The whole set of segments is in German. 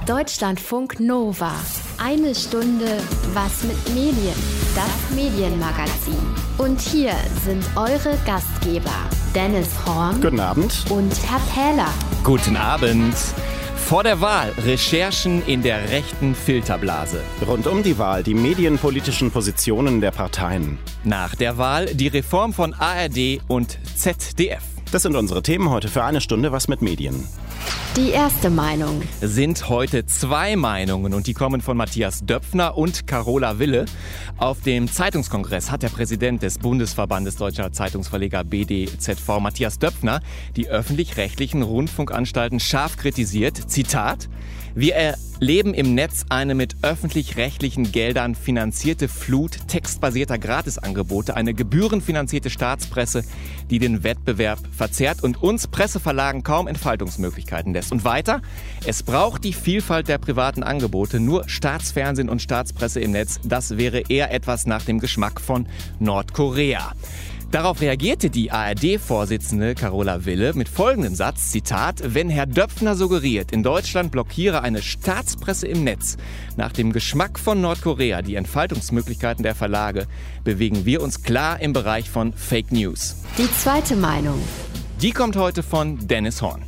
Deutschlandfunk Nova. Eine Stunde was mit Medien. Das Medienmagazin. Und hier sind eure Gastgeber Dennis Horn. Guten Abend. Und Herr Pähler. Guten Abend. Vor der Wahl Recherchen in der rechten Filterblase. Rund um die Wahl die medienpolitischen Positionen der Parteien. Nach der Wahl die Reform von ARD und ZDF. Das sind unsere Themen heute für eine Stunde was mit Medien. Die erste Meinung. Sind heute zwei Meinungen und die kommen von Matthias Döpfner und Carola Wille. Auf dem Zeitungskongress hat der Präsident des Bundesverbandes Deutscher Zeitungsverleger BDZV, Matthias Döpfner, die öffentlich-rechtlichen Rundfunkanstalten scharf kritisiert. Zitat: Wir erleben im Netz eine mit öffentlich-rechtlichen Geldern finanzierte Flut textbasierter Gratisangebote, eine gebührenfinanzierte Staatspresse, die den Wettbewerb verzerrt und uns Presseverlagen kaum Entfaltungsmöglichkeiten lässt. Und weiter: Es braucht die Vielfalt der privaten Angebote, nur Staatsfernsehen und Staatspresse im Netz, das wäre eher etwas nach dem Geschmack von Nordkorea. Darauf reagierte die ARD-Vorsitzende Carola Wille mit folgendem Satz, Zitat: Wenn Herr Döpfner suggeriert, in Deutschland blockiere eine Staatspresse im Netz nach dem Geschmack von Nordkorea die Entfaltungsmöglichkeiten der Verlage, bewegen wir uns klar im Bereich von Fake News. Die zweite Meinung. Die kommt heute von Dennis Horn.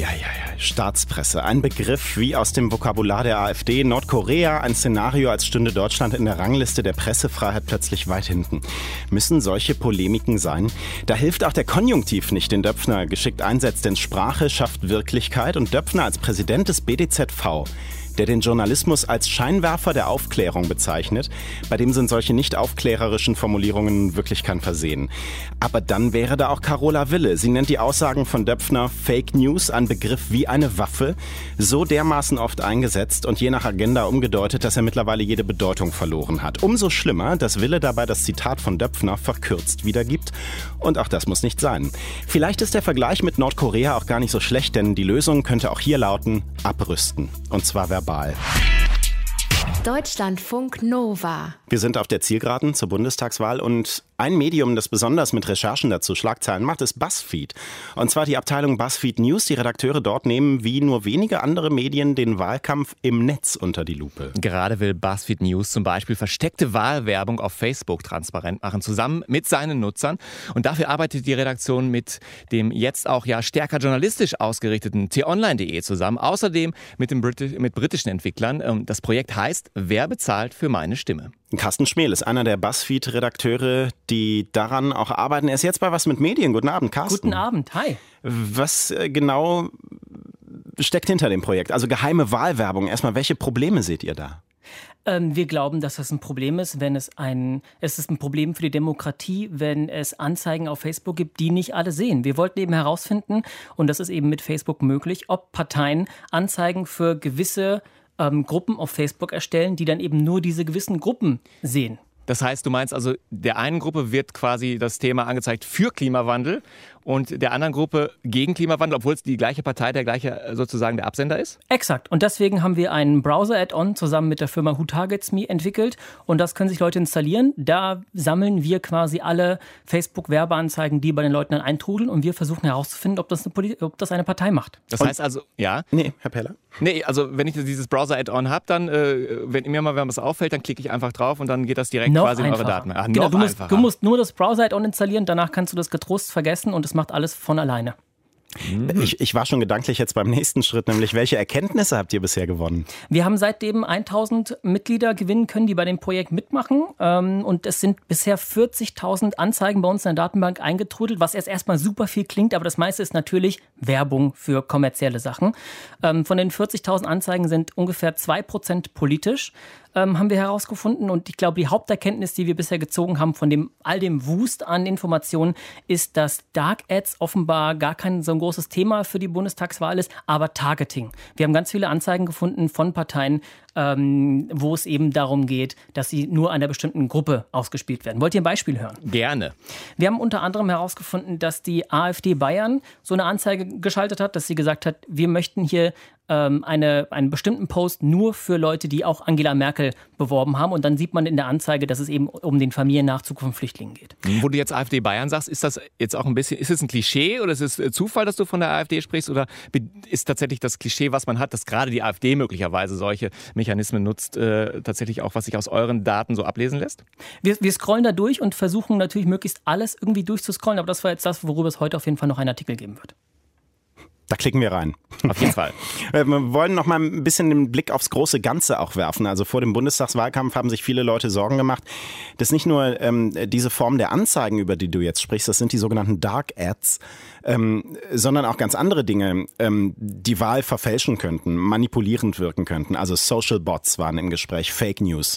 Staatspresse. Ein Begriff wie aus dem Vokabular der AfD. Nordkorea, ein Szenario, als stünde Deutschland in der Rangliste der Pressefreiheit plötzlich weit hinten. Müssen solche Polemiken sein? Da hilft auch der Konjunktiv nicht, den Döpfner geschickt einsetzt, denn Sprache schafft Wirklichkeit. Und Döpfner als Präsident des BDZV, der den Journalismus als Scheinwerfer der Aufklärung bezeichnet, bei dem sind solche nicht aufklärerischen Formulierungen wirklich kein Versehen. Aber dann wäre da auch Carola Wille. Sie nennt die Aussagen von Döpfner Fake News, ein Begriff wie eine Waffe, so dermaßen oft eingesetzt und je nach Agenda umgedeutet, dass er mittlerweile jede Bedeutung verloren hat. Umso schlimmer, dass Wille dabei das Zitat von Döpfner verkürzt wiedergibt. Und auch das muss nicht sein. Vielleicht ist der Vergleich mit Nordkorea auch gar nicht so schlecht, denn die Lösung könnte auch hier lauten: abrüsten. Und zwar verbal. Deutschlandfunk Nova. Wir sind auf der Zielgeraden zur Bundestagswahl und ein Medium, das besonders mit Recherchen dazu Schlagzeilen macht, ist BuzzFeed. Und zwar die Abteilung BuzzFeed News. Die Redakteure dort nehmen wie nur wenige andere Medien den Wahlkampf im Netz unter die Lupe. Gerade will BuzzFeed News zum Beispiel versteckte Wahlwerbung auf Facebook transparent machen, zusammen mit seinen Nutzern. Und dafür arbeitet die Redaktion mit dem jetzt auch ja stärker journalistisch ausgerichteten t-online.de zusammen. Außerdem mit britischen Entwicklern. Das Projekt heißt Wer bezahlt für meine Stimme? Carsten Schmel ist einer der BuzzFeed-Redakteure, die daran auch arbeiten. Er ist jetzt bei Was mit Medien. Guten Abend, Carsten. Guten Abend, hi. Was genau steckt hinter dem Projekt? Also geheime Wahlwerbung. Erstmal, welche Probleme seht ihr da? Wir glauben, dass das ein Problem ist, es ist ein Problem für die Demokratie, wenn es Anzeigen auf Facebook gibt, die nicht alle sehen. Wir wollten eben herausfinden, und das ist eben mit Facebook möglich, ob Parteien Anzeigen für gewisse Gruppen auf Facebook erstellen, die dann eben nur diese gewissen Gruppen sehen. Das heißt, du meinst also, der einen Gruppe wird quasi das Thema angezeigt für Klimawandel und der anderen Gruppe gegen Klimawandel, obwohl es die gleiche Partei, der gleiche sozusagen der Absender ist? Exakt. Und deswegen haben wir einen Browser-Add-on zusammen mit der Firma Who Targets Me entwickelt. Und das können sich Leute installieren. Da sammeln wir quasi alle Facebook-Werbeanzeigen, die bei den Leuten dann eintrudeln. Und wir versuchen herauszufinden, ob das eine Partei macht. Das heißt also, ja? Nee, Herr Pähler? Nee, also wenn ich dieses Browser-Add-on habe, dann, wenn mir mal was auffällt, dann klicke ich einfach drauf und dann geht das direkt noch quasi in eure Daten. Ach, genau, du musst nur das Browser-Add-on installieren, danach kannst du das getrost vergessen und es macht alles von alleine. Ich war schon gedanklich jetzt beim nächsten Schritt, nämlich welche Erkenntnisse habt ihr bisher gewonnen? Wir haben seitdem 1000 Mitglieder gewinnen können, die bei dem Projekt mitmachen. Und es sind bisher 40.000 Anzeigen bei uns in der Datenbank eingetrudelt, was erstmal super viel klingt, aber das meiste ist natürlich Werbung für kommerzielle Sachen. Von den 40.000 Anzeigen sind ungefähr 2% politisch. Haben wir herausgefunden. Und ich glaube, die Haupterkenntnis, die wir bisher gezogen haben von all dem Wust an Informationen, ist, dass Dark Ads offenbar gar kein so ein großes Thema für die Bundestagswahl ist, aber Targeting. Wir haben ganz viele Anzeigen gefunden von Parteien, wo es eben darum geht, dass sie nur einer bestimmten Gruppe ausgespielt werden. Wollt ihr ein Beispiel hören? Gerne. Wir haben unter anderem herausgefunden, dass die AfD Bayern so eine Anzeige geschaltet hat, dass sie gesagt hat, wir möchten hier einen bestimmten Post nur für Leute, die auch Angela Merkel beworben haben. Und dann sieht man in der Anzeige, dass es eben um den Familiennachzug von Flüchtlingen geht. Wo du jetzt AfD Bayern sagst, ist das jetzt auch ein bisschen, ist es ein Klischee oder ist es Zufall, dass du von der AfD sprichst? Oder ist tatsächlich das Klischee, was man hat, dass gerade die AfD möglicherweise solche Mechanismen nutzt, tatsächlich auch, was sich aus euren Daten so ablesen lässt? Wir scrollen da durch und versuchen natürlich möglichst alles irgendwie durchzuscrollen. Aber das war jetzt das, worüber es heute auf jeden Fall noch einen Artikel geben wird. Da klicken wir rein. Auf jeden Fall. Wir wollen noch mal ein bisschen den Blick aufs große Ganze auch werfen. Also vor dem Bundestagswahlkampf haben sich viele Leute Sorgen gemacht, dass nicht nur diese Form der Anzeigen, über die du jetzt sprichst, das sind die sogenannten Dark Ads, sondern auch ganz andere Dinge, die Wahl verfälschen könnten, manipulierend wirken könnten. Also Social Bots waren im Gespräch, Fake News,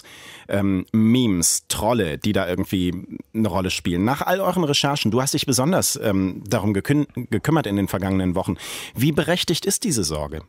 Memes, Trolle, die da irgendwie eine Rolle spielen. Nach all euren Recherchen, du hast dich besonders darum gekümmert in den vergangenen Wochen. Wie berechtigt ist diese Sorge?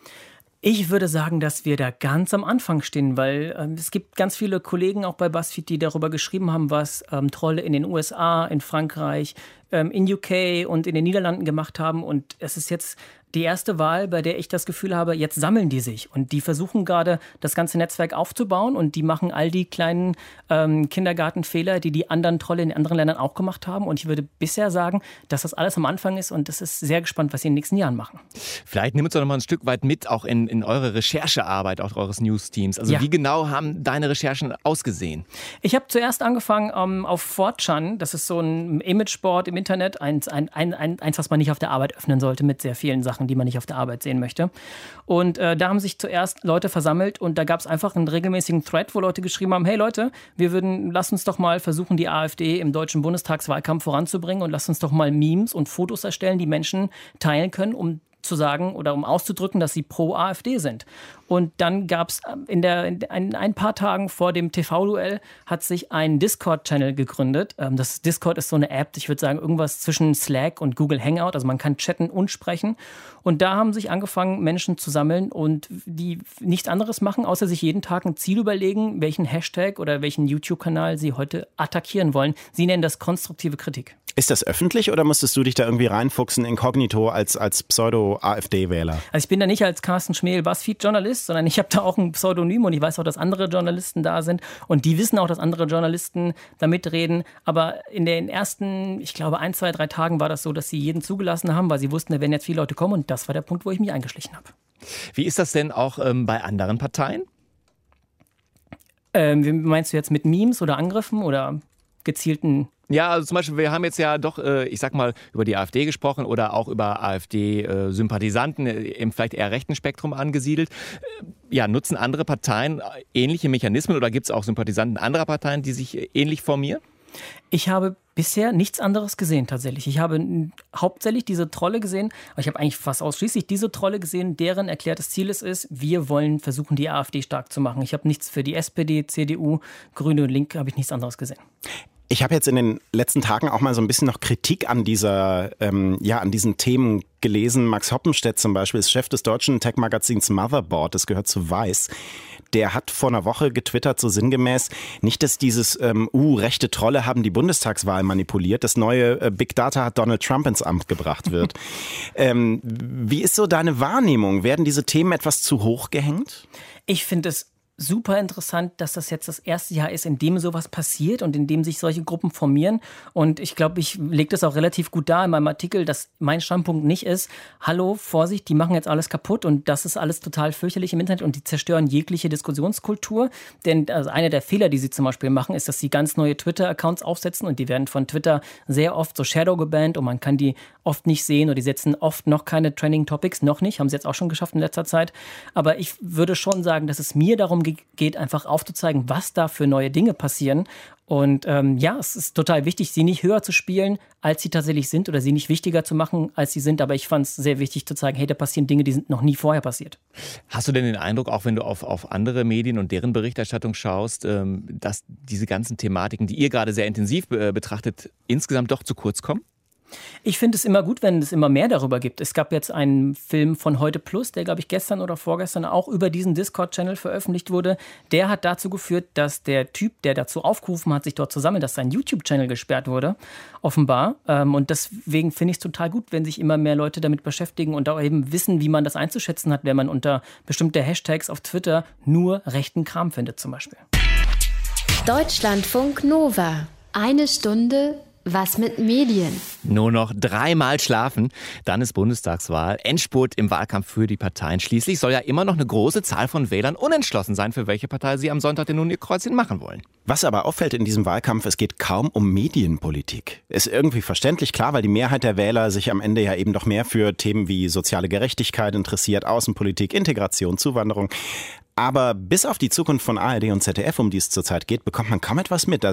Ich würde sagen, dass wir da ganz am Anfang stehen, weil es gibt ganz viele Kollegen auch bei BuzzFeed, die darüber geschrieben haben, was Trolle in den USA, in Frankreich, in UK und in den Niederlanden gemacht haben. Und es ist jetzt die erste Wahl, bei der ich das Gefühl habe, jetzt sammeln die sich. Und die versuchen gerade, das ganze Netzwerk aufzubauen. Und die machen all die kleinen Kindergartenfehler, die anderen Trolle in anderen Ländern auch gemacht haben. Und ich würde bisher sagen, dass das alles am Anfang ist. Und das ist sehr gespannt, was sie in den nächsten Jahren machen. Vielleicht nimm uns doch noch mal ein Stück weit mit, auch in eure Recherchearbeit, auch eures News-Teams. Also wie genau haben deine Recherchen ausgesehen? Ich habe zuerst angefangen auf 4chan. Das ist so ein Imageboard im Internet. Eins, was man nicht auf der Arbeit öffnen sollte mit sehr vielen Sachen, die man nicht auf der Arbeit sehen möchte. Und da haben sich zuerst Leute versammelt und da gab es einfach einen regelmäßigen Thread, wo Leute geschrieben haben, hey Leute, lass uns doch mal versuchen, die AfD im deutschen Bundestagswahlkampf voranzubringen und lass uns doch mal Memes und Fotos erstellen, die Menschen teilen können, um zu sagen oder um auszudrücken, dass sie pro AfD sind. Und dann gab es ein paar Tagen vor dem TV-Duell hat sich ein Discord-Channel gegründet. Das Discord ist so eine App, ich würde sagen, irgendwas zwischen Slack und Google Hangout. Also man kann chatten und sprechen. Und da haben sich angefangen, Menschen zu sammeln und die nichts anderes machen, außer sich jeden Tag ein Ziel überlegen, welchen Hashtag oder welchen YouTube-Kanal sie heute attackieren wollen. Sie nennen das konstruktive Kritik. Ist das öffentlich oder musstest du dich da irgendwie reinfuchsen, inkognito als Pseudo-AfD-Wähler? Also ich bin da nicht als Carsten Schmel BuzzFeed-Journalist, sondern ich habe da auch ein Pseudonym und ich weiß auch, dass andere Journalisten da sind und die wissen auch, dass andere Journalisten da mitreden. Aber in den ersten, ich glaube 1, 2, 3 Tagen war das so, dass sie jeden zugelassen haben, weil sie wussten, da werden jetzt viele Leute kommen und das war der Punkt, wo ich mich eingeschlichen habe. Wie ist das denn auch bei anderen Parteien? Wie meinst du jetzt mit Memes oder Angriffen oder gezielten... Ja, also zum Beispiel, wir haben jetzt ja doch, ich sag mal, über die AfD gesprochen oder auch über AfD-Sympathisanten im vielleicht eher rechten Spektrum angesiedelt. Ja, nutzen andere Parteien ähnliche Mechanismen oder gibt es auch Sympathisanten anderer Parteien, die sich ähnlich formieren? Ich habe bisher nichts anderes gesehen tatsächlich. Ich habe hauptsächlich diese Trolle gesehen, aber ich habe eigentlich fast ausschließlich diese Trolle gesehen, deren erklärtes Ziel es ist, wir wollen versuchen, die AfD stark zu machen. Ich habe nichts für die SPD, CDU, Grüne und Linke, habe ich nichts anderes gesehen. Ich habe jetzt in den letzten Tagen auch mal so ein bisschen noch Kritik an an diesen Themen gelesen. Max Hoppenstedt zum Beispiel ist Chef des deutschen Tech-Magazins Motherboard, das gehört zu Weiß. Der hat vor einer Woche getwittert, so sinngemäß, nicht, dass dieses rechte Trolle haben die Bundestagswahl manipuliert. Das neue Big Data hat Donald Trump ins Amt gebracht wird. Wie ist so deine Wahrnehmung? Werden diese Themen etwas zu hoch gehängt? Ich finde es super interessant, dass das jetzt das erste Jahr ist, in dem sowas passiert und in dem sich solche Gruppen formieren. Und ich glaube, ich lege das auch relativ gut dar in meinem Artikel, dass mein Standpunkt nicht ist, hallo, Vorsicht, die machen jetzt alles kaputt und das ist alles total fürchterlich im Internet und die zerstören jegliche Diskussionskultur. Denn also einer der Fehler, die sie zum Beispiel machen, ist, dass sie ganz neue Twitter-Accounts aufsetzen und die werden von Twitter sehr oft so shadow gebannt und man kann die oft nicht sehen oder die setzen oft noch keine Trending Topics, noch nicht, haben sie jetzt auch schon geschafft in letzter Zeit. Aber ich würde schon sagen, dass es mir darum geht, einfach aufzuzeigen, was da für neue Dinge passieren. Und es ist total wichtig, sie nicht höher zu spielen, als sie tatsächlich sind oder sie nicht wichtiger zu machen, als sie sind. Aber ich fand es sehr wichtig zu zeigen, hey, da passieren Dinge, die sind noch nie vorher passiert. Hast du denn den Eindruck, auch wenn du auf andere Medien und deren Berichterstattung schaust, dass diese ganzen Thematiken, die ihr gerade sehr intensiv betrachtet, insgesamt doch zu kurz kommen? Ich finde es immer gut, wenn es immer mehr darüber gibt. Es gab jetzt einen Film von Heute Plus, der, glaube ich, gestern oder vorgestern auch über diesen Discord-Channel veröffentlicht wurde. Der hat dazu geführt, dass der Typ, der dazu aufgerufen hat, sich dort zu sammeln, dass sein YouTube-Channel gesperrt wurde, offenbar. Und deswegen finde ich es total gut, wenn sich immer mehr Leute damit beschäftigen und auch eben wissen, wie man das einzuschätzen hat, wenn man unter bestimmte Hashtags auf Twitter nur rechten Kram findet zum Beispiel. Deutschlandfunk Nova. Eine Stunde was mit Medien. Nur noch 3-mal schlafen, dann ist Bundestagswahl. Endspurt im Wahlkampf für die Parteien. Schließlich soll ja immer noch eine große Zahl von Wählern unentschlossen sein, für welche Partei sie am Sonntag denn nun ihr Kreuzchen machen wollen. Was aber auffällt in diesem Wahlkampf, es geht kaum um Medienpolitik. Ist irgendwie verständlich, klar, weil die Mehrheit der Wähler sich am Ende ja eben doch mehr für Themen wie soziale Gerechtigkeit interessiert, Außenpolitik, Integration, Zuwanderung. Aber bis auf die Zukunft von ARD und ZDF, um die es zurzeit geht, bekommt man kaum etwas mit.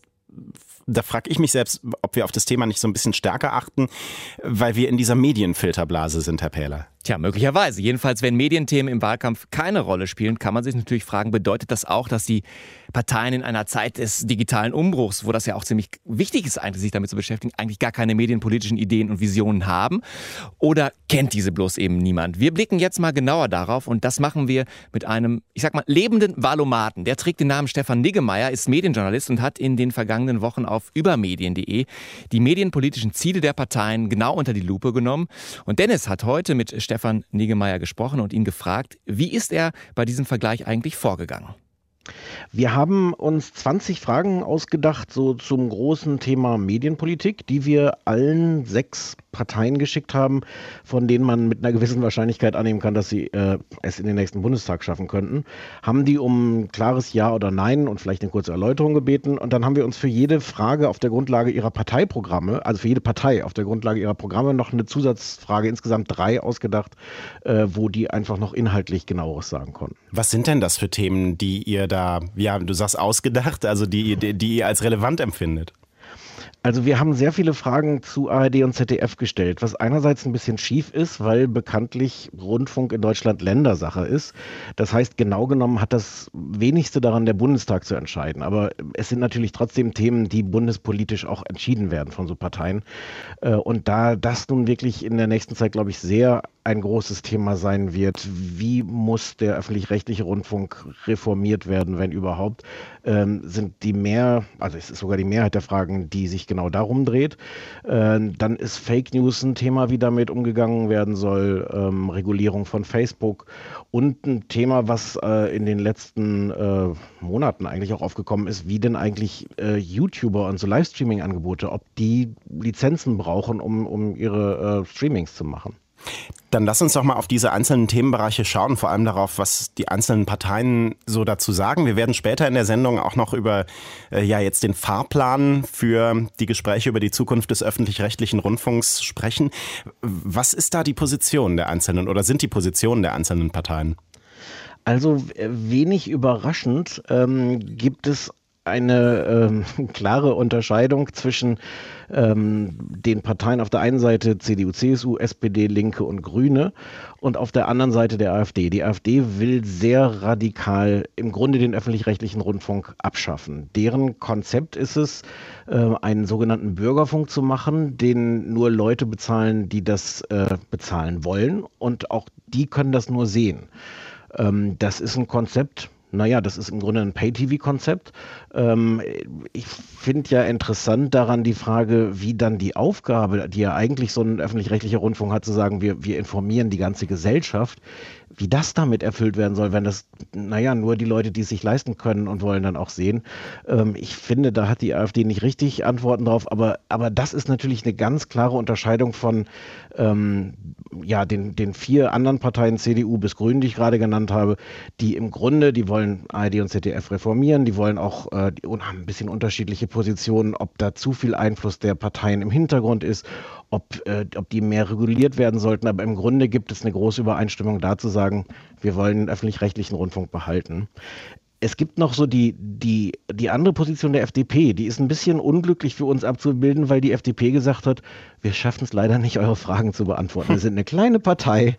Da frage ich mich selbst, ob wir auf das Thema nicht so ein bisschen stärker achten, weil wir in dieser Medienfilterblase sind, Herr Pähler. Tja, möglicherweise. Jedenfalls, wenn Medienthemen im Wahlkampf keine Rolle spielen, kann man sich natürlich fragen, bedeutet das auch, dass die Parteien in einer Zeit des digitalen Umbruchs, wo das ja auch ziemlich wichtig ist, eigentlich sich damit zu beschäftigen, eigentlich gar keine medienpolitischen Ideen und Visionen haben? Oder kennt diese bloß eben niemand? Wir blicken jetzt mal genauer darauf und das machen wir mit einem, ich sag mal, lebenden Wahlomaten. Der trägt den Namen Stefan Niggemeier, ist Medienjournalist und hat in den vergangenen Wochen auf übermedien.de die medienpolitischen Ziele der Parteien genau unter die Lupe genommen. Und Dennis hat heute mit Stefan Niggemeier gesprochen und ihn gefragt, wie ist er bei diesem Vergleich eigentlich vorgegangen? Wir haben uns 20 Fragen ausgedacht, so zum großen Thema Medienpolitik, die wir allen 6 Parteien geschickt haben, von denen man mit einer gewissen Wahrscheinlichkeit annehmen kann, dass sie es in den nächsten Bundestag schaffen könnten. Haben die um ein klares Ja oder Nein und vielleicht eine kurze Erläuterung gebeten. Und dann haben wir uns für jede Frage auf der Grundlage ihrer Parteiprogramme, also für jede Partei auf der Grundlage ihrer Programme, noch eine Zusatzfrage, insgesamt 3 ausgedacht, wo die einfach noch inhaltlich Genaueres sagen konnten. Was sind denn das für Themen, die ihr da, ja, du sagst ausgedacht, also die ihr als relevant empfindet? Also wir haben sehr viele Fragen zu ARD und ZDF gestellt, was einerseits ein bisschen schief ist, weil bekanntlich Rundfunk in Deutschland Ländersache ist. Das heißt, genau genommen hat das wenigste daran der Bundestag zu entscheiden. Aber es sind natürlich trotzdem Themen, die bundespolitisch auch entschieden werden von so Parteien. Und da das nun wirklich in der nächsten Zeit, glaube ich, sehr ein großes Thema sein wird, wie muss der öffentlich-rechtliche Rundfunk reformiert werden, wenn überhaupt, sind also es ist sogar die Mehrheit der Fragen, die sich genau darum dreht. Dann ist Fake News ein Thema, wie damit umgegangen werden soll, Regulierung von Facebook und ein Thema, was in den letzten Monaten eigentlich auch aufgekommen ist, wie denn eigentlich YouTuber und so Livestreaming-Angebote, ob die Lizenzen brauchen, um ihre Streamings zu machen. Dann lass uns doch mal auf diese einzelnen Themenbereiche schauen, vor allem darauf, was die einzelnen Parteien so dazu sagen. Wir werden später in der Sendung auch noch über jetzt den Fahrplan für die Gespräche über die Zukunft des öffentlich-rechtlichen Rundfunks sprechen. Was ist da die Position der einzelnen oder sind die Positionen der einzelnen Parteien? Also wenig überraschend gibt es eine klare Unterscheidung zwischen den Parteien auf der einen Seite CDU, CSU, SPD, Linke und Grüne und auf der anderen Seite der AfD. Die AfD will sehr radikal im Grunde den öffentlich-rechtlichen Rundfunk abschaffen. Deren Konzept ist es, einen sogenannten Bürgerfunk zu machen, den nur Leute bezahlen, die das bezahlen wollen und auch die können das nur sehen. Das ist ein Konzept. Naja, das ist im Grunde ein Pay-TV-Konzept. Ich finde ja interessant daran die Frage, wie dann die Aufgabe, die ja eigentlich so ein öffentlich-rechtlicher Rundfunk hat, zu sagen, wir informieren die ganze Gesellschaft, wie das damit erfüllt werden soll, wenn das, nur die Leute, die es sich leisten können und wollen, dann auch sehen. Ich finde, da hat die AfD nicht richtig Antworten drauf, aber das ist natürlich eine ganz klare Unterscheidung von den 4 anderen Parteien, CDU bis Grünen, die ich gerade genannt habe, die im Grunde, die wollen ARD und ZDF reformieren, die wollen auch haben ein bisschen unterschiedliche Positionen, ob da zu viel Einfluss der Parteien im Hintergrund ist, ob die mehr reguliert werden sollten. Aber im Grunde gibt es eine große Übereinstimmung da zu sagen, wir wollen den öffentlich-rechtlichen Rundfunk behalten. Es gibt noch so die andere Position der FDP, die ist ein bisschen unglücklich für uns abzubilden, weil die FDP gesagt hat, wir schaffen es leider nicht, eure Fragen zu beantworten. Wir sind eine kleine Partei.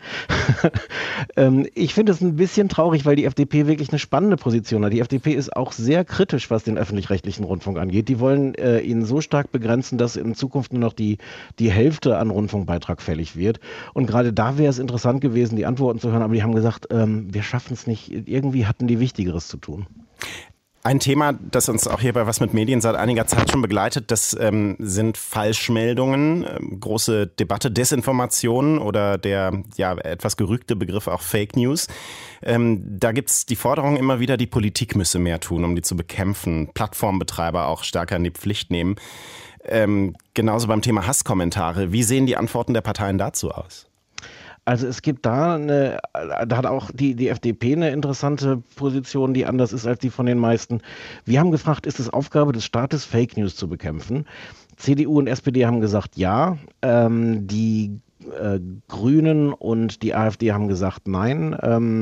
Ich finde es ein bisschen traurig, weil die FDP wirklich eine spannende Position hat. Die FDP ist auch sehr kritisch, was den öffentlich-rechtlichen Rundfunk angeht. Die wollen ihn so stark begrenzen, dass in Zukunft nur noch die Hälfte an Rundfunkbeitrag fällig wird. Und gerade da wäre es interessant gewesen, die Antworten zu hören, aber die haben gesagt, wir schaffen es nicht. Irgendwie hatten die Wichtigeres zu tun. Ein Thema, das uns auch hier bei Was mit Medien seit einiger Zeit schon begleitet, das sind Falschmeldungen, große Debatte, Desinformation oder der etwas gerügte Begriff auch Fake News. Da gibt's die Forderung immer wieder, die Politik müsse mehr tun, um die zu bekämpfen, Plattformbetreiber auch stärker in die Pflicht nehmen. Genauso beim Thema Hasskommentare. Wie sehen die Antworten der Parteien dazu aus? Also es gibt da hat auch die FDP eine interessante Position, die anders ist als die von den meisten. Wir haben gefragt, ist es Aufgabe des Staates, Fake News zu bekämpfen? CDU und SPD haben gesagt, ja. Die Grünen und die AfD haben gesagt, nein.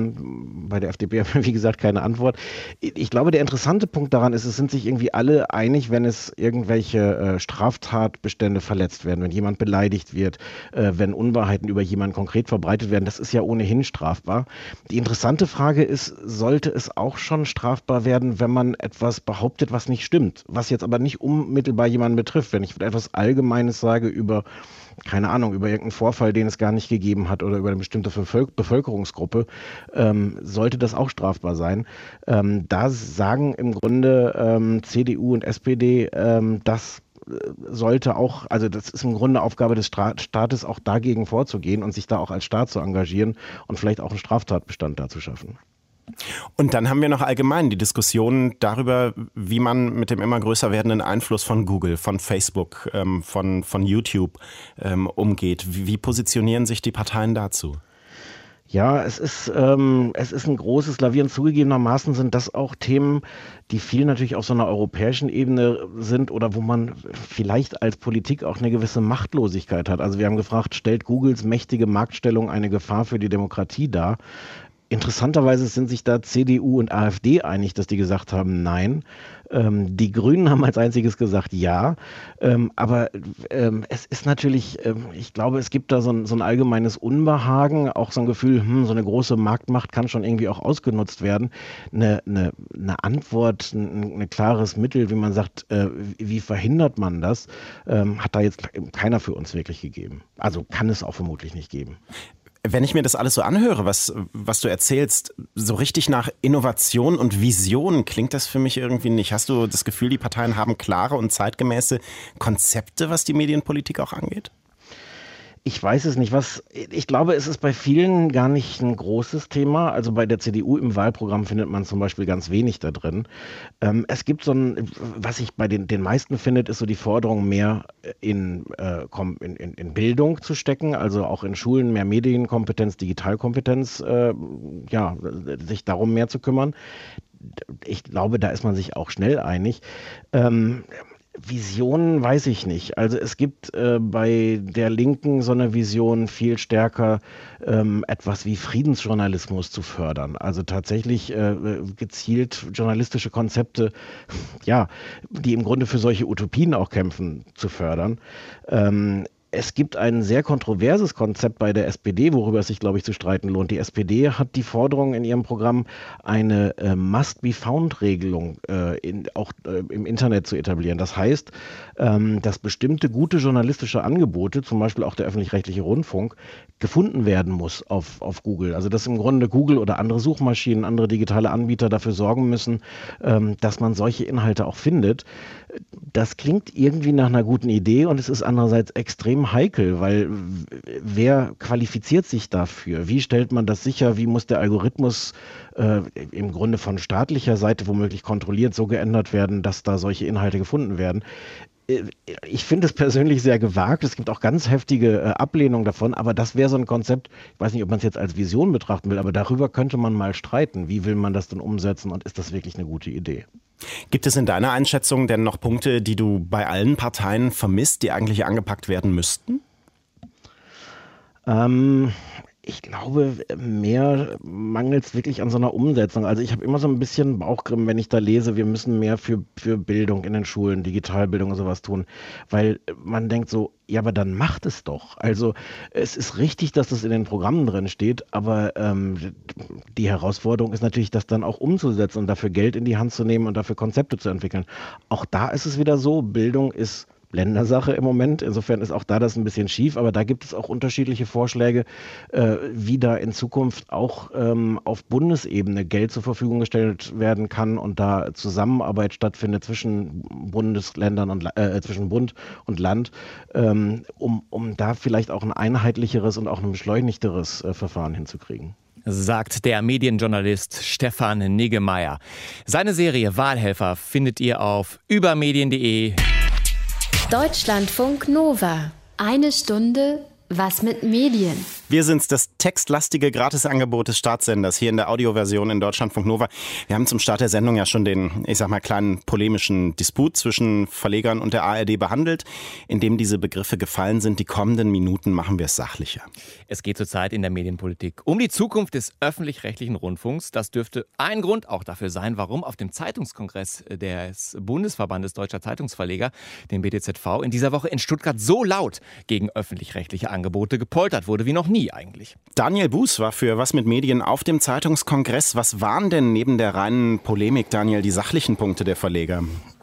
Bei der FDP haben wir, wie gesagt, keine Antwort. Ich glaube, der interessante Punkt daran ist, es sind sich irgendwie alle einig, wenn es irgendwelche Straftatbestände verletzt werden, wenn jemand beleidigt wird, wenn Unwahrheiten über jemanden konkret verbreitet werden. Das ist ja ohnehin strafbar. Die interessante Frage ist, sollte es auch schon strafbar werden, wenn man etwas behauptet, was nicht stimmt, was jetzt aber nicht unmittelbar jemanden betrifft. Wenn ich etwas Allgemeines sage über, keine Ahnung, über irgendeinen Vorfall, den es gar nicht gegeben hat oder über eine bestimmte Bevölkerungsgruppe, sollte das auch strafbar sein. Da sagen im Grunde CDU und SPD, das sollte auch, also das ist im Grunde Aufgabe des Staates, auch dagegen vorzugehen und sich da auch als Staat zu engagieren und vielleicht auch einen Straftatbestand da zu schaffen. Und dann haben wir noch allgemein die Diskussion darüber, wie man mit dem immer größer werdenden Einfluss von Google, von Facebook, von YouTube umgeht. Wie positionieren sich die Parteien dazu? Ja, es ist ein großes Lavieren. Zugegebenermaßen sind das auch Themen, die viel natürlich auf so einer europäischen Ebene sind oder wo man vielleicht als Politik auch eine gewisse Machtlosigkeit hat. Also wir haben gefragt, stellt Googles mächtige Marktstellung eine Gefahr für die Demokratie dar? Interessanterweise sind sich da CDU und AfD einig, dass die gesagt haben, nein. Die Grünen haben als einziges gesagt, ja. Aber es ist natürlich, ich glaube, es gibt da so ein allgemeines Unbehagen, auch so ein Gefühl, so eine große Marktmacht kann schon irgendwie auch ausgenutzt werden. Eine Antwort, ein klares Mittel, wie man sagt, wie verhindert man das, hat da jetzt keiner für uns wirklich gegeben. Also kann es auch vermutlich nicht geben. Wenn ich mir das alles so anhöre, was du erzählst, so richtig nach Innovation und Vision klingt das für mich irgendwie nicht. Hast du das Gefühl, die Parteien haben klare und zeitgemäße Konzepte, was die Medienpolitik auch angeht? Ich weiß es nicht. Ich glaube, es ist bei vielen gar nicht ein großes Thema. Also bei der CDU im Wahlprogramm findet man zum Beispiel ganz wenig da drin. Es gibt was ich bei den meisten findet, ist so die Forderung, mehr in Bildung zu stecken, also auch in Schulen mehr Medienkompetenz, Digitalkompetenz, sich darum mehr zu kümmern. Ich glaube, da ist man sich auch schnell einig. Visionen weiß ich nicht. Also es gibt bei der Linken so eine Vision, viel stärker etwas wie Friedensjournalismus zu fördern. Also tatsächlich gezielt journalistische Konzepte, die im Grunde für solche Utopien auch kämpfen, zu fördern. Es gibt ein sehr kontroverses Konzept bei der SPD, worüber es sich, glaube ich, zu streiten lohnt. Die SPD hat die Forderung in ihrem Programm, eine Must-be-found-Regelung auch im Internet zu etablieren. Das heißt, dass bestimmte gute journalistische Angebote, zum Beispiel auch der öffentlich-rechtliche Rundfunk, gefunden werden muss auf Google. Also dass im Grunde Google oder andere Suchmaschinen, andere digitale Anbieter dafür sorgen müssen, dass man solche Inhalte auch findet. Das klingt irgendwie nach einer guten Idee und es ist andererseits extrem heikel, weil wer qualifiziert sich dafür? Wie stellt man das sicher? Wie muss der Algorithmus im Grunde von staatlicher Seite womöglich kontrolliert so geändert werden, dass da solche Inhalte gefunden werden? Ich finde es persönlich sehr gewagt. Es gibt auch ganz heftige Ablehnung davon, aber das wäre so ein Konzept, ich weiß nicht, ob man es jetzt als Vision betrachten will, aber darüber könnte man mal streiten. Wie will man das denn umsetzen und ist das wirklich eine gute Idee? Gibt es in deiner Einschätzung denn noch Punkte, die du bei allen Parteien vermisst, die eigentlich angepackt werden müssten? Ich glaube, mehr mangelt es wirklich an so einer Umsetzung. Also ich habe immer so ein bisschen Bauchgrimmen, wenn ich da lese, wir müssen mehr für Bildung in den Schulen, Digitalbildung und sowas tun. Weil man denkt so, ja, aber dann macht es doch. Also es ist richtig, dass das in den Programmen drin steht, aber die Herausforderung ist natürlich, das dann auch umzusetzen und dafür Geld in die Hand zu nehmen und dafür Konzepte zu entwickeln. Auch da ist es wieder so, Bildung ist Ländersache im Moment. Insofern ist auch da das ein bisschen schief, aber da gibt es auch unterschiedliche Vorschläge, wie da in Zukunft auch auf Bundesebene Geld zur Verfügung gestellt werden kann und da Zusammenarbeit stattfindet zwischen Bundesländern und zwischen Bund und Land, um da vielleicht auch ein einheitlicheres und auch ein beschleunigteres Verfahren hinzukriegen. Sagt der Medienjournalist Stefan Niggemeier. Seine Serie Wahlhelfer findet ihr auf übermedien.de. Deutschlandfunk Nova. Eine Stunde was mit Medien. Wir sind's, das textlastige Gratisangebot des Staatssenders hier in der Audioversion in Deutschlandfunk Nova. Wir haben zum Start der Sendung ja schon den, kleinen polemischen Disput zwischen Verlegern und der ARD behandelt. In dem diese Begriffe gefallen sind, die kommenden Minuten machen wir es sachlicher. Es geht zurzeit in der Medienpolitik um die Zukunft des öffentlich-rechtlichen Rundfunks. Das dürfte ein Grund auch dafür sein, warum auf dem Zeitungskongress des Bundesverbandes Deutscher Zeitungsverleger, dem BDZV, in dieser Woche in Stuttgart so laut gegen öffentlich-rechtliche Angebote gepoltert wurde wie noch nie eigentlich. Daniel Buß war für Was mit Medien auf dem Zeitungskongress. Was waren denn neben der reinen Polemik, Daniel, die sachlichen Punkte der Verleger?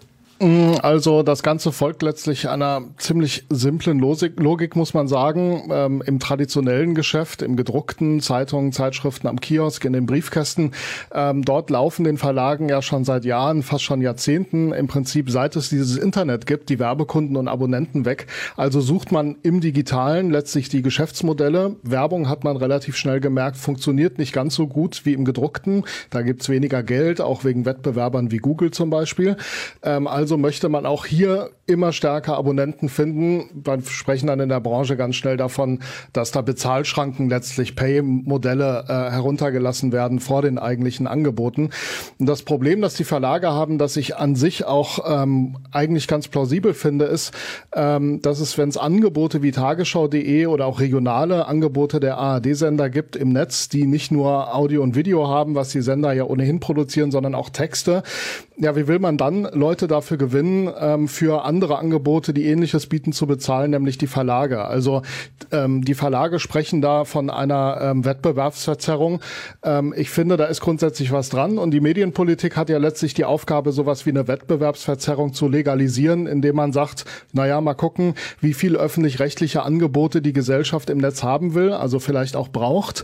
Also das Ganze folgt letztlich einer ziemlich simplen Logik, muss man sagen. Im traditionellen Geschäft, im gedruckten, Zeitungen, Zeitschriften am Kiosk, in den Briefkästen, dort laufen den Verlagen ja schon seit Jahren, fast schon Jahrzehnten, im Prinzip seit es dieses Internet gibt, die Werbekunden und Abonnenten weg. Also sucht man im Digitalen letztlich die Geschäftsmodelle. Werbung, hat man relativ schnell gemerkt, funktioniert nicht ganz so gut wie im gedruckten. Da gibt's weniger Geld, auch wegen Wettbewerbern wie Google zum Beispiel. Also möchte man auch hier immer stärker Abonnenten finden. Wir sprechen dann in der Branche ganz schnell davon, dass da Bezahlschranken, letztlich Pay-Modelle heruntergelassen werden vor den eigentlichen Angeboten. Und das Problem, das die Verlage haben, das ich an sich auch eigentlich ganz plausibel finde, ist, dass es, wenn es Angebote wie Tagesschau.de oder auch regionale Angebote der ARD-Sender gibt im Netz, die nicht nur Audio und Video haben, was die Sender ja ohnehin produzieren, sondern auch Texte. Ja, wie will man dann Leute dafür gewinnen, für andere Angebote, die Ähnliches bieten, zu bezahlen, nämlich die Verlage. Also die Verlage sprechen da von einer Wettbewerbsverzerrung. Ich finde, da ist grundsätzlich was dran und die Medienpolitik hat ja letztlich die Aufgabe, sowas wie eine Wettbewerbsverzerrung zu legalisieren, indem man sagt, naja, mal gucken, wie viel öffentlich-rechtliche Angebote die Gesellschaft im Netz haben will, also vielleicht auch braucht,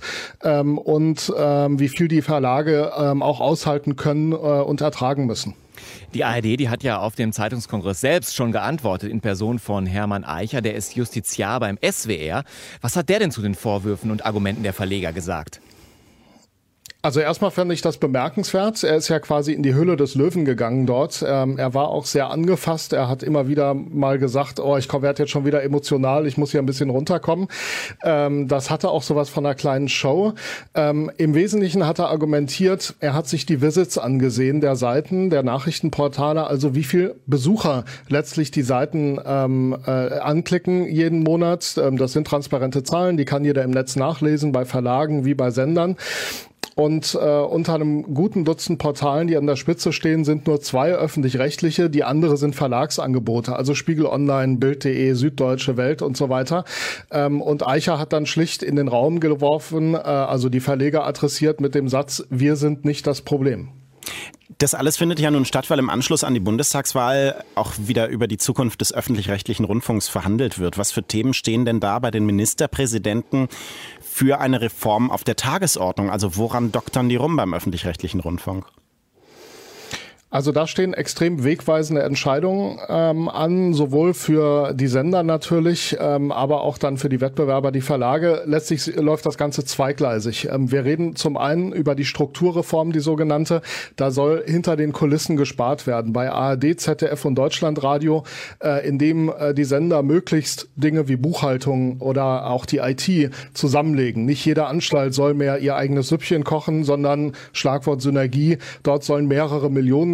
und wie viel die Verlage auch aushalten können und ertragen müssen. Die ARD, die hat ja auf dem Zeitungskongress selbst schon geantwortet in Person von Hermann Eicher, der ist Justiziar beim SWR. Was hat der denn zu den Vorwürfen und Argumenten der Verleger gesagt? Also erstmal fand ich das bemerkenswert. Er ist ja quasi in die Höhle des Löwen gegangen dort. Er war auch sehr angefasst. Er hat immer wieder mal gesagt, ich werde jetzt schon wieder emotional, ich muss hier ein bisschen runterkommen. Das hatte auch sowas von einer kleinen Show. Im Wesentlichen hat er argumentiert, er hat sich die Visits angesehen der Seiten, der Nachrichtenportale, also wie viel Besucher letztlich die Seiten anklicken jeden Monat. Das sind transparente Zahlen, die kann jeder im Netz nachlesen, bei Verlagen wie bei Sendern. Und unter einem guten Dutzend Portalen, die an der Spitze stehen, sind nur 2 öffentlich-rechtliche, die andere sind Verlagsangebote, also Spiegel Online, Bild.de, Süddeutsche Welt und so weiter. Und Eicher hat dann schlicht in den Raum geworfen, also die Verleger adressiert mit dem Satz, wir sind nicht das Problem. Das alles findet ja nun statt, weil im Anschluss an die Bundestagswahl auch wieder über die Zukunft des öffentlich-rechtlichen Rundfunks verhandelt wird. Was für Themen stehen denn da bei den Ministerpräsidenten für eine Reform auf der Tagesordnung? Also woran doktern die rum beim öffentlich-rechtlichen Rundfunk? Also da stehen extrem wegweisende Entscheidungen an, sowohl für die Sender natürlich, aber auch dann für die Wettbewerber, die Verlage. Letztlich läuft das Ganze zweigleisig. Wir reden zum einen über die Strukturreform, die sogenannte. Da soll hinter den Kulissen gespart werden. Bei ARD, ZDF und Deutschlandradio, indem die Sender möglichst Dinge wie Buchhaltung oder auch die IT zusammenlegen. Nicht jede Anstalt soll mehr ihr eigenes Süppchen kochen, sondern Schlagwort Synergie. Dort sollen mehrere Millionen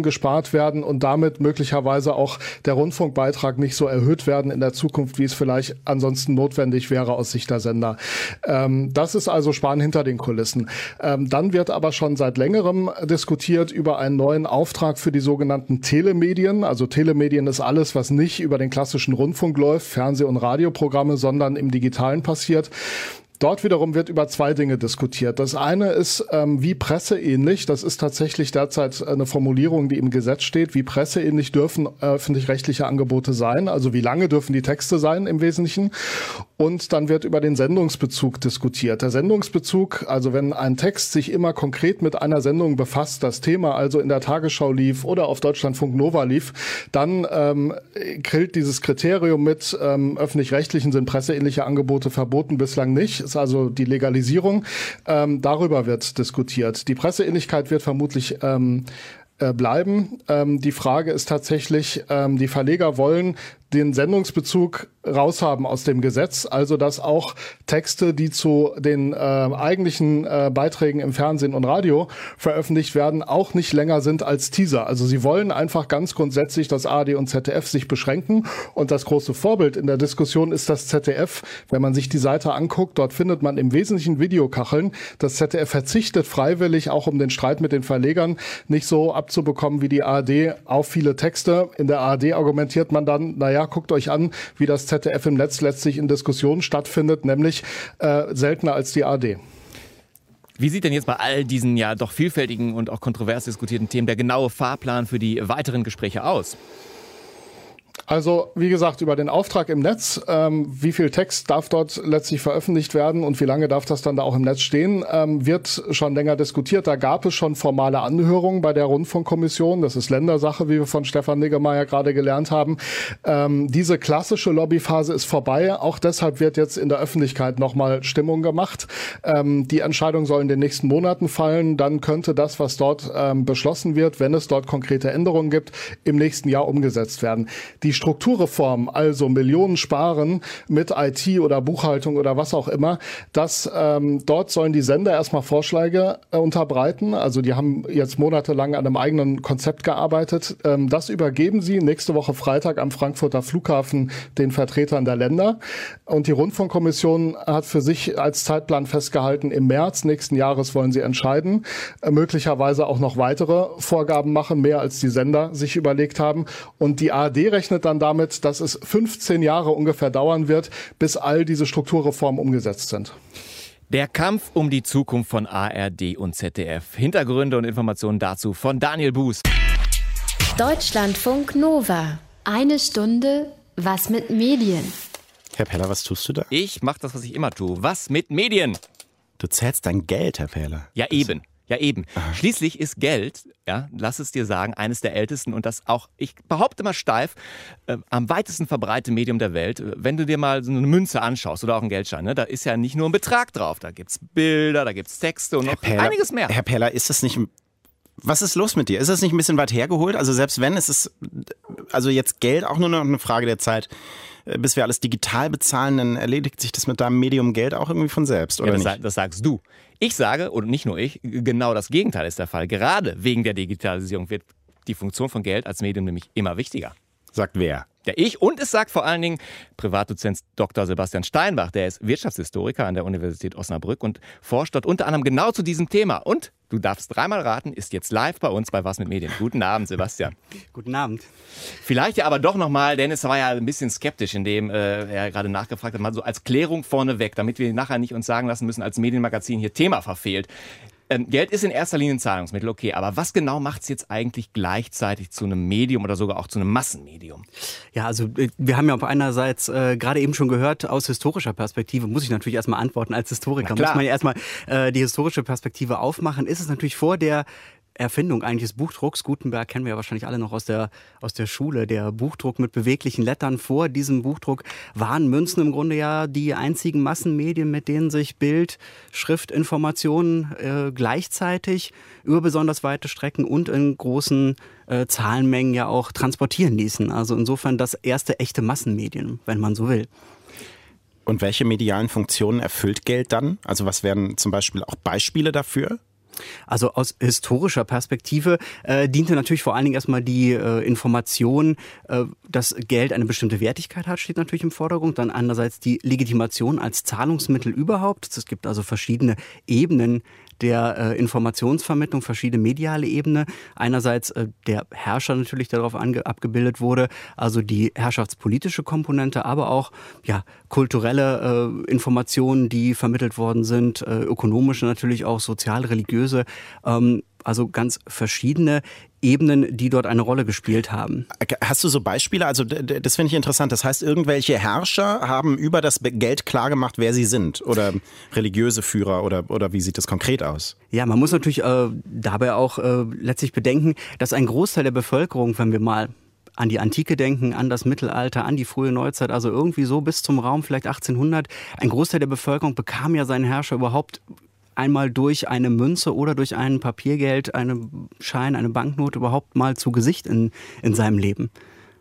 gespart werden und damit möglicherweise auch der Rundfunkbeitrag nicht so erhöht werden in der Zukunft, wie es vielleicht ansonsten notwendig wäre aus Sicht der Sender. Das ist also Sparen hinter den Kulissen. Dann wird aber schon seit längerem diskutiert über einen neuen Auftrag für die sogenannten Telemedien. Also Telemedien ist alles, was nicht über den klassischen Rundfunk läuft, Fernseh- und Radioprogramme, sondern im Digitalen passiert. Dort wiederum wird über zwei Dinge diskutiert. Das eine ist, wie presseähnlich, das ist tatsächlich derzeit eine Formulierung, die im Gesetz steht, wie presseähnlich dürfen öffentlich-rechtliche Angebote sein, also wie lange dürfen die Texte sein im Wesentlichen. Und dann wird über den Sendungsbezug diskutiert. Der Sendungsbezug, also wenn ein Text sich immer konkret mit einer Sendung befasst, das Thema also in der Tagesschau lief oder auf Deutschlandfunk Nova lief, dann gilt dieses Kriterium mit öffentlich-rechtlichen sind presseähnliche Angebote verboten, bislang nicht. Ist also die Legalisierung. Darüber wird diskutiert. Die Presseähnlichkeit wird vermutlich bleiben. Die Frage ist tatsächlich, die Verleger wollen den Sendungsbezug raushaben aus dem Gesetz, also dass auch Texte, die zu den eigentlichen Beiträgen im Fernsehen und Radio veröffentlicht werden, auch nicht länger sind als Teaser. Also sie wollen einfach ganz grundsätzlich, dass ARD und ZDF sich beschränken und das große Vorbild in der Diskussion ist das ZDF. Wenn man sich die Seite anguckt, dort findet man im Wesentlichen Videokacheln. Das ZDF verzichtet freiwillig, auch um den Streit mit den Verlegern nicht so abzubekommen wie die ARD, auf viele Texte. In der ARD argumentiert man dann, naja, guckt euch an, wie das ZDF im Netz letztlich in Diskussionen stattfindet, nämlich seltener als die ARD. Wie sieht denn jetzt bei all diesen ja doch vielfältigen und auch kontrovers diskutierten Themen der genaue Fahrplan für die weiteren Gespräche aus? Also, wie gesagt, über den Auftrag im Netz, wie viel Text darf dort letztlich veröffentlicht werden und wie lange darf das dann da auch im Netz stehen, wird schon länger diskutiert. Da gab es schon formale Anhörungen bei der Rundfunkkommission. Das ist Ländersache, wie wir von Stefan Niggemeier gerade gelernt haben. Diese klassische Lobbyphase ist vorbei. Auch deshalb wird jetzt in der Öffentlichkeit nochmal Stimmung gemacht. Die Entscheidung soll in den nächsten Monaten fallen. Dann könnte das, was dort beschlossen wird, wenn es dort konkrete Änderungen gibt, im nächsten Jahr umgesetzt werden. Die Strukturreform, also Millionen sparen mit IT oder Buchhaltung oder was auch immer, dort sollen die Sender erstmal Vorschläge unterbreiten. Also die haben jetzt monatelang an einem eigenen Konzept gearbeitet. Das übergeben sie nächste Woche Freitag am Frankfurter Flughafen den Vertretern der Länder. Und die Rundfunkkommission hat für sich als Zeitplan festgehalten, im März nächsten Jahres wollen sie entscheiden, möglicherweise auch noch weitere Vorgaben machen, mehr als die Sender sich überlegt haben. Und die ARD rechnet dann damit, dass es 15 Jahre ungefähr dauern wird, bis all diese Strukturreformen umgesetzt sind. Der Kampf um die Zukunft von ARD und ZDF. Hintergründe und Informationen dazu von Daniel Buß. Deutschlandfunk Nova. Eine Stunde, was mit Medien? Herr Peller, was tust du da? Ich mache das, was ich immer tue. Was mit Medien? Du zählst dein Geld, Herr Peller. Ja, eben. Ja, eben. Schließlich ist Geld, ja, lass es dir sagen, eines der ältesten und das auch, ich behaupte mal steif, am weitesten verbreitete Medium der Welt. Wenn du dir mal so eine Münze anschaust oder auch einen Geldschein, ne, da ist ja nicht nur ein Betrag drauf, da gibt's Bilder, da gibt's Texte und noch einiges mehr. Herr Peller, ist das nicht... Was ist los mit dir? Ist das nicht ein bisschen weit hergeholt? Also selbst wenn, ist es also jetzt Geld auch nur noch eine Frage der Zeit, bis wir alles digital bezahlen, dann erledigt sich das mit deinem Medium Geld auch irgendwie von selbst, oder nicht? Das sagst du. Ich sage, und nicht nur ich, genau das Gegenteil ist der Fall. Gerade wegen der Digitalisierung wird die Funktion von Geld als Medium nämlich immer wichtiger. Sagt wer? Ja, ich. Und es sagt vor allen Dingen Privatdozent Dr. Sebastian Steinbach. Der ist Wirtschaftshistoriker an der Universität Osnabrück und forscht dort unter anderem genau zu diesem Thema. Und, du darfst dreimal raten, ist jetzt live bei uns bei Was mit Medien. Guten Abend, Sebastian. Guten Abend. Vielleicht ja aber doch nochmal, Dennis war ja ein bisschen skeptisch, indem er gerade nachgefragt hat, mal so als Klärung vorneweg, damit wir nachher nicht uns sagen lassen müssen, als Medienmagazin hier Thema verfehlt. Geld ist in erster Linie ein Zahlungsmittel, okay, aber was genau macht es jetzt eigentlich gleichzeitig zu einem Medium oder sogar auch zu einem Massenmedium? Ja, also wir haben ja auf einerseits gerade eben schon gehört, aus historischer Perspektive muss ich natürlich erstmal antworten. Als Historiker muss man ja erstmal die historische Perspektive aufmachen. Ist es natürlich vor der Erfindung eigentlich des Buchdrucks. Gutenberg kennen wir ja wahrscheinlich alle noch aus der Schule. Der Buchdruck mit beweglichen Lettern. Vor diesem Buchdruck waren Münzen im Grunde ja die einzigen Massenmedien, mit denen sich Bild, Schrift, Informationen gleichzeitig über besonders weite Strecken und in großen Zahlenmengen ja auch transportieren ließen. Also insofern das erste echte Massenmedium, wenn man so will. Und welche medialen Funktionen erfüllt Geld dann? Also was wären zum Beispiel auch Beispiele dafür? Also aus historischer Perspektive diente natürlich vor allen Dingen erstmal die Information, dass Geld eine bestimmte Wertigkeit hat, steht natürlich im Vordergrund. Dann andererseits die Legitimation als Zahlungsmittel überhaupt. Es gibt also verschiedene Ebenen der Informationsvermittlung, verschiedene mediale Ebene. Einerseits der Herrscher natürlich, der darauf abgebildet wurde, also die herrschaftspolitische Komponente, aber auch kulturelle Informationen, die vermittelt worden sind, ökonomische natürlich auch, sozial-religiöse, also ganz verschiedene Ebenen, die dort eine Rolle gespielt haben. Hast du so Beispiele? Also das finde ich interessant. Das heißt, irgendwelche Herrscher haben über das Geld klargemacht, wer sie sind, oder religiöse Führer, oder wie sieht das konkret aus? Ja, man muss natürlich dabei auch letztlich bedenken, dass ein Großteil der Bevölkerung, wenn wir mal an die Antike denken, an das Mittelalter, an die frühe Neuzeit, also irgendwie so bis zum Raum vielleicht 1800, ein Großteil der Bevölkerung bekam ja seinen Herrscher überhaupt einmal durch eine Münze oder durch ein Papiergeld, einen Schein, eine Banknote überhaupt mal zu Gesicht in seinem Leben.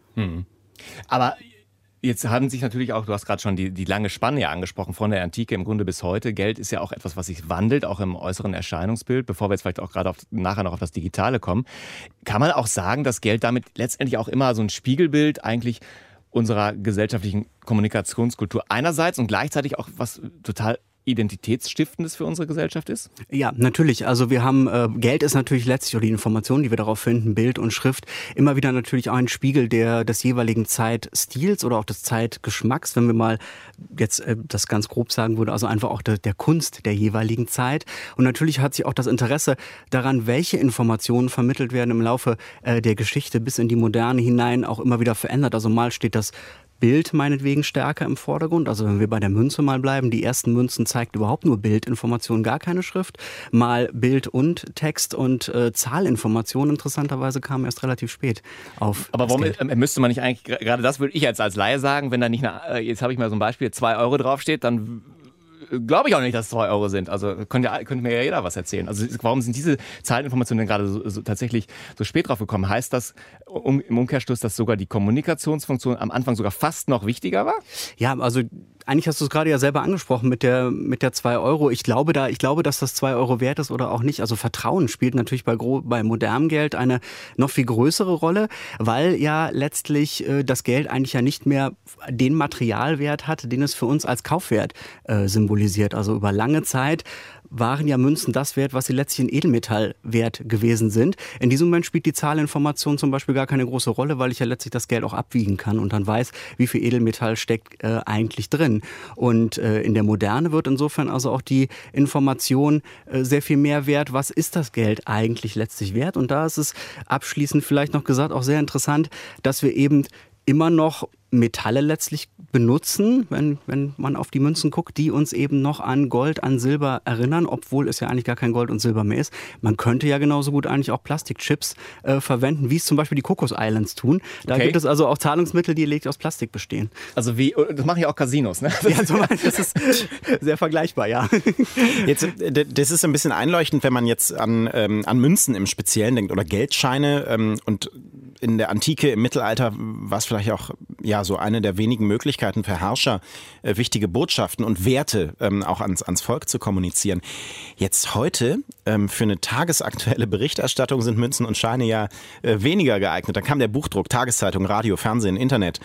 Aber jetzt haben sich natürlich auch, du hast gerade schon die lange Spanne ja angesprochen, von der Antike im Grunde bis heute. Geld ist ja auch etwas, was sich wandelt, auch im äußeren Erscheinungsbild, bevor wir jetzt vielleicht auch gerade nachher noch auf das Digitale kommen. Kann man auch sagen, dass Geld damit letztendlich auch immer so ein Spiegelbild eigentlich unserer gesellschaftlichen Kommunikationskultur einerseits und gleichzeitig auch was total Identitätsstiftendes für unsere Gesellschaft ist? Ja, natürlich. Also wir haben, Geld ist natürlich letztlich, oder die Informationen, die wir darauf finden, Bild und Schrift, immer wieder natürlich auch ein Spiegel des jeweiligen Zeitstils oder auch des Zeitgeschmacks, wenn wir mal jetzt das ganz grob sagen würde, also einfach auch der Kunst der jeweiligen Zeit. Und natürlich hat sich auch das Interesse daran, welche Informationen vermittelt werden im Laufe der Geschichte bis in die Moderne hinein auch immer wieder verändert. Also mal steht das Bild meinetwegen stärker im Vordergrund. Also wenn wir bei der Münze mal bleiben, die ersten Münzen zeigt überhaupt nur Bildinformationen, gar keine Schrift. Mal Bild und Text und Zahlinformationen interessanterweise kamen erst relativ spät auf. Aber warum müsste man nicht eigentlich, gerade das würde ich jetzt als Laie sagen, wenn da nicht, jetzt habe ich mal so ein Beispiel, 2 Euro draufsteht, dann glaube ich auch nicht, dass es 2 Euro sind. Also könnte mir ja jeder was erzählen. Also warum sind diese Zahleninformationen denn gerade so tatsächlich so spät drauf gekommen? Heißt das im Umkehrschluss, dass sogar die Kommunikationsfunktion am Anfang sogar fast noch wichtiger war? Ja, also eigentlich hast du es gerade ja selber angesprochen mit der 2 Euro. Ich glaube, dass das 2 Euro wert ist oder auch nicht. Also Vertrauen spielt natürlich bei modernem Geld eine noch viel größere Rolle, weil ja letztlich das Geld eigentlich ja nicht mehr den Materialwert hat, den es für uns als Kaufwert symbolisiert. Also über lange Zeit waren ja Münzen das wert, was sie letztlich in Edelmetall wert gewesen sind. In diesem Moment spielt die Zahlinformation zum Beispiel gar keine große Rolle, weil ich ja letztlich das Geld auch abwiegen kann und dann weiß, wie viel Edelmetall steckt eigentlich drin. Und in der Moderne wird insofern also auch die Information sehr viel mehr wert. Was ist das Geld eigentlich letztlich wert? Und da ist es abschließend vielleicht noch gesagt auch sehr interessant, dass wir eben immer noch Metalle letztlich benutzen, wenn man auf die Münzen guckt, die uns eben noch an Gold, an Silber erinnern, obwohl es ja eigentlich gar kein Gold und Silber mehr ist. Man könnte ja genauso gut eigentlich auch Plastikchips verwenden, wie es zum Beispiel die Kokos Islands tun. Da gibt es also auch Zahlungsmittel, die lediglich aus Plastik bestehen. Also das machen ja auch Casinos, ne? Ja, das ist sehr vergleichbar, ja. Jetzt, das ist ein bisschen einleuchtend, wenn man jetzt an Münzen im Speziellen denkt oder Geldscheine und in der Antike, im Mittelalter war es vielleicht auch so eine der wenigen Möglichkeiten für Herrscher, wichtige Botschaften und Werte auch ans Volk zu kommunizieren. Jetzt heute für eine tagesaktuelle Berichterstattung sind Münzen und Scheine ja weniger geeignet. Dann kam der Buchdruck, Tageszeitung, Radio, Fernsehen, Internet.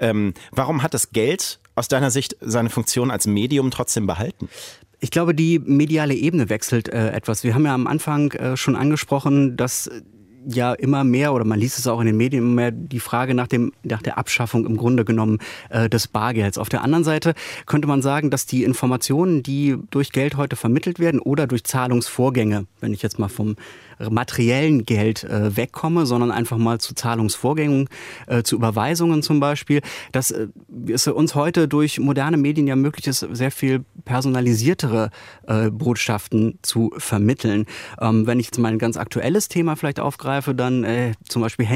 Warum hat das Geld aus deiner Sicht seine Funktion als Medium trotzdem behalten? Ich glaube, die mediale Ebene wechselt etwas. Wir haben ja am Anfang schon angesprochen, dass ja immer mehr, oder man liest es auch in den Medien, immer mehr die Frage nach der Abschaffung im Grunde genommen des Bargelds. Auf der anderen Seite könnte man sagen, dass die Informationen, die durch Geld heute vermittelt werden oder durch Zahlungsvorgänge, wenn ich jetzt mal vom materiellen Geld wegkomme, sondern einfach mal zu Zahlungsvorgängen, zu Überweisungen zum Beispiel, dass es uns heute durch moderne Medien ja möglich ist, sehr viel personalisiertere Botschaften zu vermitteln. Wenn ich jetzt mal ein ganz aktuelles Thema vielleicht aufgreife, dann zum Beispiel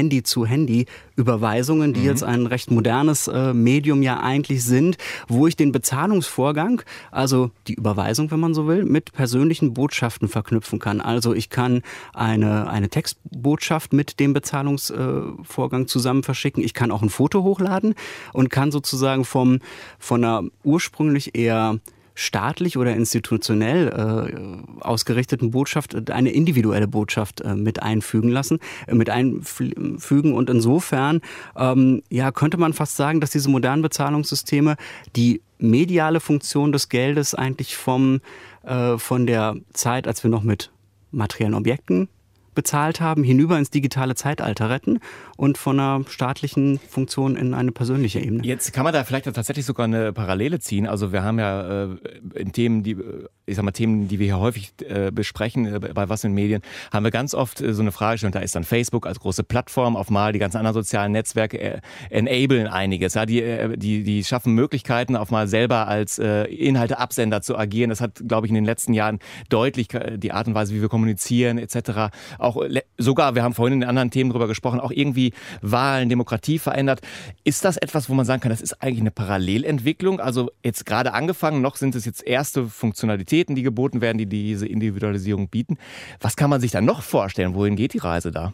Handy-zu-Handy-Überweisungen, die jetzt ein recht modernes Medium ja eigentlich sind, wo ich den Bezahlungsvorgang, also die Überweisung, wenn man so will, mit persönlichen Botschaften verknüpfen kann. Also ich kann eine Textbotschaft mit dem Bezahlungsvorgang zusammen verschicken. Ich kann auch ein Foto hochladen und kann sozusagen von einer ursprünglich eher staatlich oder institutionell ausgerichteten Botschaft eine individuelle Botschaft mit einfügen und insofern könnte man fast sagen, dass diese modernen Bezahlungssysteme die mediale Funktion des Geldes eigentlich von der Zeit, als wir noch mit materiellen Objekten bezahlt haben, hinüber ins digitale Zeitalter retten und von einer staatlichen Funktion in eine persönliche Ebene. Jetzt kann man da vielleicht tatsächlich sogar eine Parallele ziehen. Also wir haben ja Themen, die wir hier häufig besprechen, bei Was in Medien, haben wir ganz oft so eine Fragestellung, da ist dann Facebook als große Plattform auf mal, die ganzen anderen sozialen Netzwerke enablen einiges. Ja, die schaffen Möglichkeiten, auf mal selber als Inhalteabsender zu agieren. Das hat, glaube ich, in den letzten Jahren deutlich die Art und Weise, wie wir kommunizieren etc., auch sogar, wir haben vorhin in den anderen Themen drüber gesprochen, auch irgendwie Wahlen, Demokratie verändert. Ist das etwas, wo man sagen kann, das ist eigentlich eine Parallelentwicklung? Also jetzt gerade angefangen, noch sind es jetzt erste Funktionalitäten, die geboten werden, die diese Individualisierung bieten. Was kann man sich da noch vorstellen? Wohin geht die Reise da?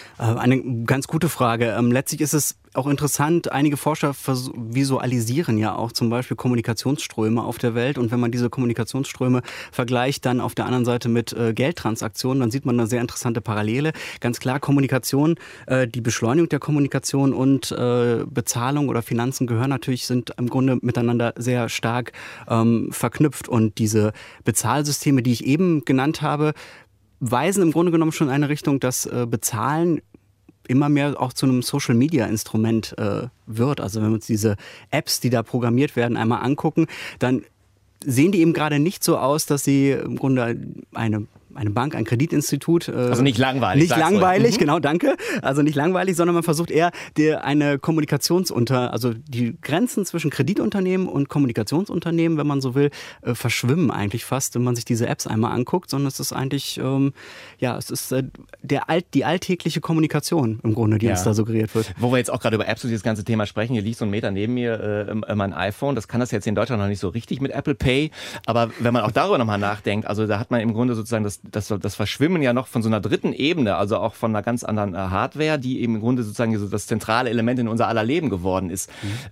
Eine ganz gute Frage. Letztlich ist es auch interessant, einige Forscher visualisieren ja auch zum Beispiel Kommunikationsströme auf der Welt und wenn man diese Kommunikationsströme vergleicht dann auf der anderen Seite mit Geldtransaktionen, dann sieht man eine sehr interessante Parallele. Ganz klar, Kommunikation, die Beschleunigung der Kommunikation und Bezahlung oder Finanzen sind im Grunde miteinander sehr stark verknüpft und diese Bezahlsysteme, die ich eben genannt habe, weisen im Grunde genommen schon in eine Richtung, dass Bezahlen immer mehr auch zu einem Social-Media-Instrument wird. Also wenn wir uns diese Apps, die da programmiert werden, einmal angucken, dann sehen die eben gerade nicht so aus, dass sie im Grunde eine Bank, ein Kreditinstitut. Also nicht langweilig. Nicht langweilig, genau, danke. Also nicht langweilig, sondern man versucht eher eine also die Grenzen zwischen Kreditunternehmen und Kommunikationsunternehmen, wenn man so will, verschwimmen eigentlich fast, wenn man sich diese Apps einmal anguckt, sondern es ist eigentlich, es ist die alltägliche Kommunikation im Grunde, die uns da suggeriert wird. Wo wir jetzt auch gerade über Apps und dieses ganze Thema sprechen, hier liegt so ein Meter neben mir mein iPhone, das kann das jetzt in Deutschland noch nicht so richtig mit Apple Pay, aber wenn man auch darüber nochmal nachdenkt, also da hat man im Grunde sozusagen das Verschwimmen ja noch von so einer dritten Ebene, also auch von einer ganz anderen Hardware, die eben im Grunde sozusagen so das zentrale Element in unser aller Leben geworden ist.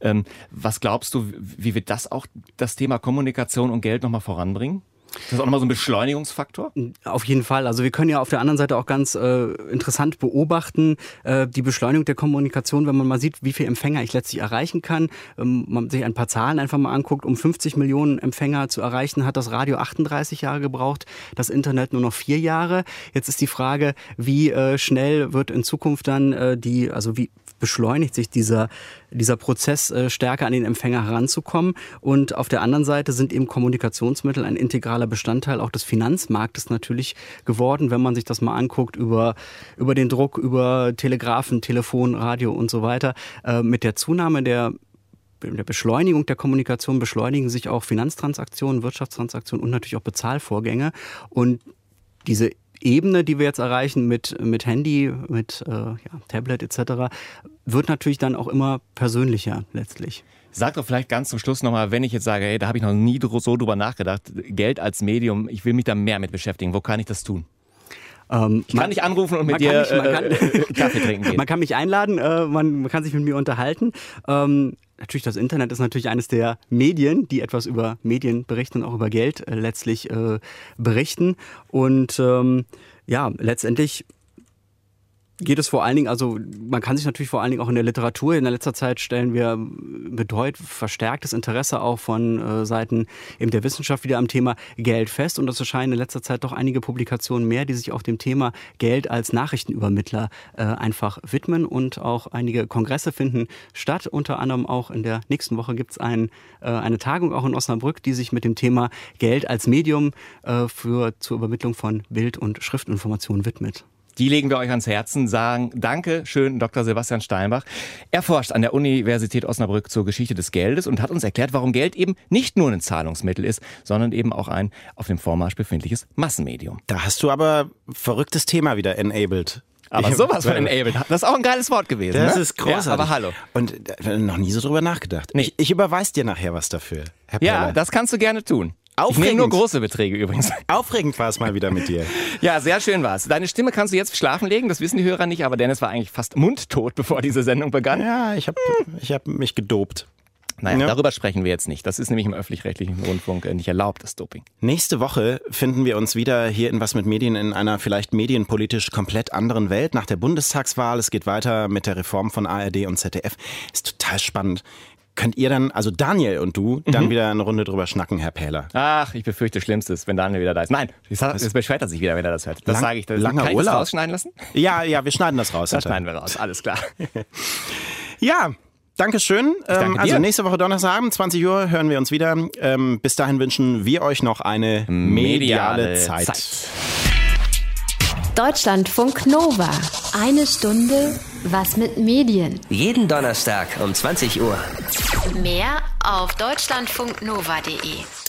Was glaubst du, wie wird das auch das Thema Kommunikation und Geld nochmal voranbringen? Ist das auch nochmal so ein Beschleunigungsfaktor? Auf jeden Fall. Also wir können ja auf der anderen Seite auch ganz interessant beobachten, die Beschleunigung der Kommunikation, wenn man mal sieht, wie viele Empfänger ich letztlich erreichen kann. Man sich ein paar Zahlen einfach mal anguckt, um 50 Millionen Empfänger zu erreichen, hat das Radio 38 Jahre gebraucht, das Internet nur noch 4 Jahre. Jetzt ist die Frage, wie schnell wird in Zukunft dann wie beschleunigt sich dieser Prozess, stärker an den Empfänger heranzukommen. Und auf der anderen Seite sind eben Kommunikationsmittel ein integraler Bestandteil auch des Finanzmarktes natürlich geworden, wenn man sich das mal anguckt über den Druck, über Telegrafen, Telefon, Radio und so weiter. Mit der Zunahme der Beschleunigung der Kommunikation beschleunigen sich auch Finanztransaktionen, Wirtschaftstransaktionen und natürlich auch Bezahlvorgänge. Und diese Ebene, die wir jetzt erreichen mit Handy, mit Tablet etc., wird natürlich dann auch immer persönlicher letztlich. Sag doch vielleicht ganz zum Schluss nochmal, wenn ich jetzt sage, hey, da habe ich noch nie so drüber nachgedacht, Geld als Medium, ich will mich da mehr mit beschäftigen, wo kann ich das tun? Ich kann dich anrufen und mit dir Kaffee trinken gehen. Man kann mich einladen, man kann sich mit mir unterhalten. Natürlich, das Internet ist natürlich eines der Medien, die etwas über Medien berichten und auch über Geld letztlich berichten. Und letztendlich geht es vor allen Dingen, also man kann sich natürlich vor allen Dingen auch in der Literatur, in der letzter Zeit stellen wir verstärktes Interesse auch von Seiten eben der Wissenschaft wieder am Thema Geld fest und es erscheinen in letzter Zeit doch einige Publikationen mehr, die sich auch dem Thema Geld als Nachrichtenübermittler einfach widmen und auch einige Kongresse finden statt. Unter anderem auch in der nächsten Woche gibt es eine Tagung auch in Osnabrück, die sich mit dem Thema Geld als Medium zur Übermittlung von Bild- und Schriftinformationen widmet. Die legen wir euch ans Herzen, sagen Danke schön, Dr. Sebastian Steinbach. Er forscht an der Universität Osnabrück zur Geschichte des Geldes und hat uns erklärt, warum Geld eben nicht nur ein Zahlungsmittel ist, sondern eben auch ein auf dem Vormarsch befindliches Massenmedium. Da hast du aber verrücktes Thema wieder enabled. Aber sowas von enabled. Das ist auch ein geiles Wort gewesen. Das ne? ist großartig. Ja, aber hallo. Und noch nie so drüber nachgedacht. Nee. Ich überweise dir nachher was dafür, Herr Peller. Ja, das kannst du gerne tun. Aufregend. Ich nehme nur große Beträge übrigens. Aufregend war es mal wieder mit dir. Ja, sehr schön war es. Deine Stimme kannst du jetzt schlafen legen, das wissen die Hörer nicht, aber Dennis war eigentlich fast mundtot, bevor diese Sendung begann. Ja, ich hab mich gedopt. Naja, darüber sprechen wir jetzt nicht. Das ist nämlich im öffentlich-rechtlichen Rundfunk nicht erlaubt, das Doping. Nächste Woche finden wir uns wieder hier in Was mit Medien in einer vielleicht medienpolitisch komplett anderen Welt nach der Bundestagswahl. Es geht weiter mit der Reform von ARD und ZDF. Ist total spannend. Könnt ihr dann, also Daniel und du, dann wieder eine Runde drüber schnacken, Herr Pähler? Ach, ich befürchte Schlimmstes, wenn Daniel wieder da ist. Nein, es beschwert er sich wieder, wenn er das hört. Das sage ich. Langer Kann ich Urlaub. das rausschneiden lassen? Ja, wir schneiden das raus. Das schneiden wir raus, alles klar. Ja, Dankeschön. Danke also dir. nächste Woche Donnerstagabend, 20 Uhr, hören wir uns wieder. Bis dahin wünschen wir euch noch eine mediale Zeit. Deutschlandfunk Nova. Eine Stunde Was mit Medien. Jeden Donnerstag um 20 Uhr. Mehr auf deutschlandfunknova.de.